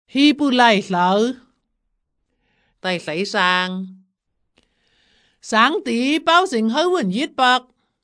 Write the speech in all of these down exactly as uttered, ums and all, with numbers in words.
Hi bu lại lỡ. Tài xảy sang. Sáng tí bao sinh hơi quần yết bạc.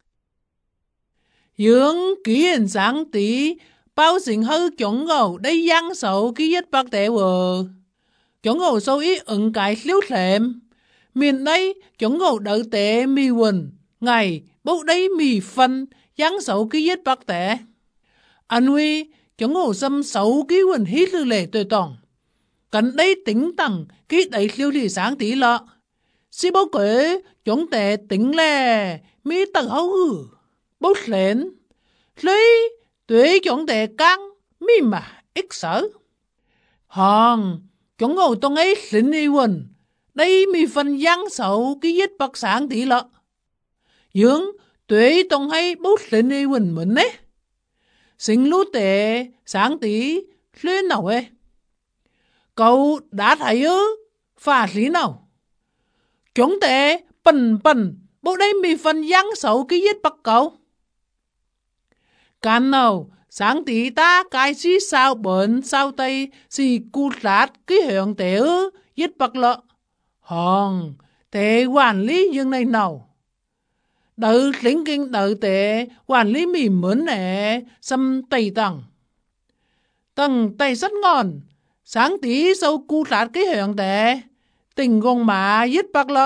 Dưỡng kỹ hình sáng tí bao sinh hơi chống ngầu đây giang sầu ký yết bạc tệ vợ. Chống ngầu sâu ý ứng cái liêu thèm. Miền đây chống ngầu đỡ tệ mì quần. Ngày bốc đây mì phân giang sầu ký yết bạc tệ. Anh huy chống ngầu xâm sầu ký quần hít lưu lệ tùy tổng. Cảnh đây tính tầng ký đầy liêu thì sáng tí lọ. Sĩ bố quế chúng ta tính là mi tầng hấu hử. Bố lên lấy tuế chúng ta căng mi mà ít sở. Hòn chúng ngồi tông ấy xin đi quần. Đây mi phần giang sầu ký giết bạc sáng tí lọ. Nhưng tuế tông ấy bố xin đi quần mình ấy. Xin lũ tệ sáng tí lên nào ấy. Cậu đã thấy ư phá lý nào. Chúng ta bần bần bộ đây mì phần giang sầu ký giết bạc cậu. Càn nào sáng tí ta cái xí sao bẩn sao tây xì cụ lát ký hưởng tế ư giết bạc lợ. Hòn tế quản lý dương này nào. Đợi lính kinh đợi tế quản lý mì mướn nè xâm tây tầng. Tầng tây rất ngon. Sáng tí sâu cụ lát ký hưởng tế tình gông mà giết bạc lợ.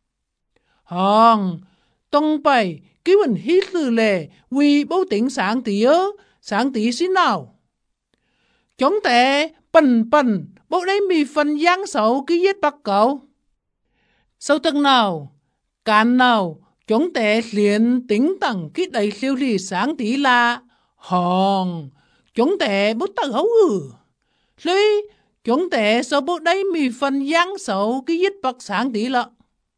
Hòn tông bày ký mình hít lưu lệ vì bố tính sáng tí ơ sáng tí xin nào. Chúng ta bần bần bố đây mì phần giang sầu ký giết bạc cậu. Sau tầng nào càn nào chúng ta liền tính tầng ký đầy siêu lì sáng tí là hòn chúng ta bố tầng hấu hử. Lấy chúng ta sau bố đây mì phần giang sầu ký giết bạc sáng tí lợ.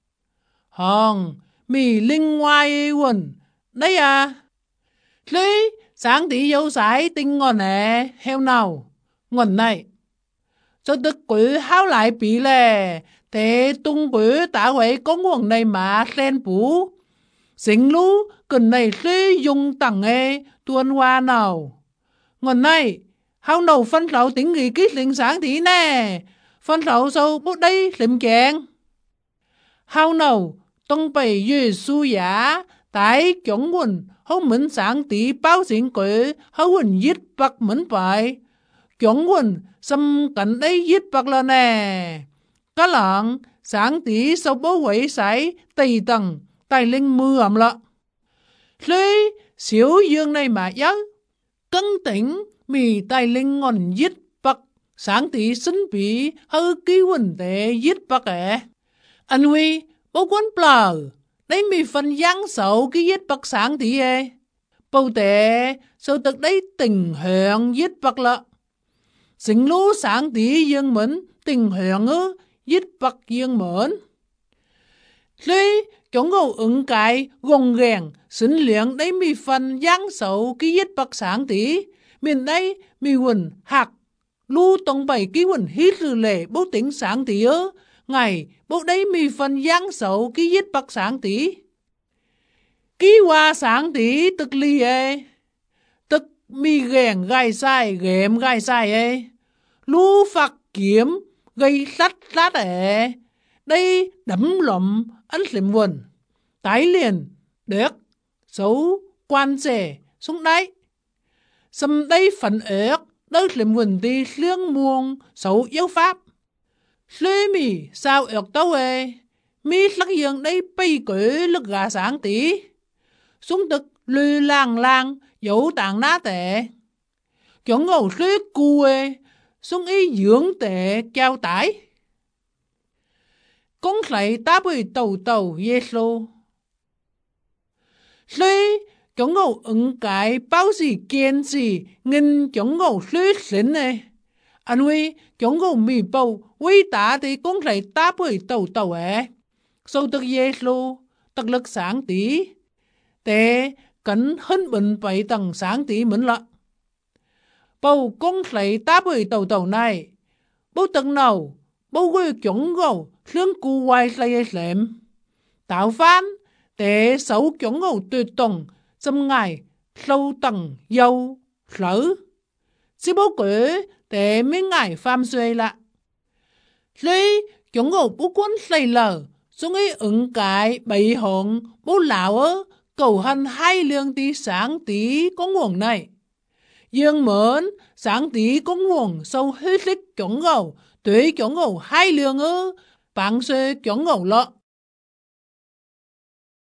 Hòn mì linh ngoài quần. Đấy à. Lấy sáng tí dấu sái tinh ngon nè. Heo nào. Ngon này. Cho tức quỷ háo lại bị lè. Thế tung quỷ tả quỷ có nguồn này mà sen bú. Xính lú cần này suy dùng tặng ê tuôn hoa nào. Ngon này. Háo nào phân rau tính nghỉ kích linh sáng tí nè. Phân rau sâu bút đây liệm chèn. Háo nào tông bày dư su giả tại chống quần hấu mẫn sáng tí bao xịn quỷ hấu quần giết bạc mẫn bài. Chống quần xâm cảnh đây giết bạc là nè. Cá lạng sáng tí sau bố quẩy sải tây tầng tài linh mưa ẩm lọ. Lấy xíu dương này mà nhớ. Cân tỉnh mì tài linh ngon giết bạc sáng tí xin bí hư ký quần tệ giết bạc ẻ. Anh huy bố quán bờ, đấy mì phần giang sầu cái giết bạc sáng tí ê. Bố tệ, sâu thực đấy tình hẹn giết bạc lợ. Xính lú sáng tí dương mến, tình hẹn ư, giết bạc dương mến. Lấy, chúng ngầu ứng cái, gồng gèn, xính liệng đấy mì phần giang sầu cái giết bạc sáng tí. Mình đây, mì quần hạc, lú tông bày ký quần hít lưu lệ bố tính sáng tí ư. Ngày, bố đấy mì phần giang sầu ký giết bạc sáng tí. Ký hoa sáng tí tức ly ê. Tức mì ghèn gai sai ghém gai sai ê. Lú phạc kiếm gây sắt sắt ê. Đây đấm lộm ăn xìm quần. Tái liền đếc xấu quan xề xuống đáy. Xâm đây phần ếc đỡ xìm quần đi liêng muông xấu yếu pháp. Lê mì sao ợt tấu ê. Mi lắc dương đây bây quỷ lực gà sáng tí. Xuống thực lư lang lang dấu tạng ná tệ. Chọn ngầu lê cu ê. Xuống ý dưỡng tệ cao tải. Con lại tá bùi tàu tàu Giê-xu. Lê chọn ngầu ứng cái bao gì kiên gì. Nghìn chọn ngầu lê xính ê. Anh huy chọn ngầu mì bầu. Quý tả thì cũng lại tá bùi tàu tàu ế. Sau tức Giê-xu, tất lực sáng tí. Thế cẩn hân bình bảy tầng sáng tí mến lạ. Bầu cũng lại tá bùi tàu tàu này. Bố tầng nào, bố quý chọn ngầu, lương cụ hoài lại lệm. Tạo phán, thế xấu chọn ngầu tuyệt tầng, xâm ngài, sâu tầng, dâu, lỡ. chỉ bố quế để mình ngại phạm xuôi lạ. Lấy chúng ngầu bố quân xây lờ, chúng ấy ứng cái bầy hồng bố lão ơ, cầu hân hai lương tí sáng tí có nguồn này. Dương mến sáng tí có nguồn sâu hết thích chúng ngầu, tuy chúng ngầu hai lương ơ, bằng xuôi chúng ngầu lọ.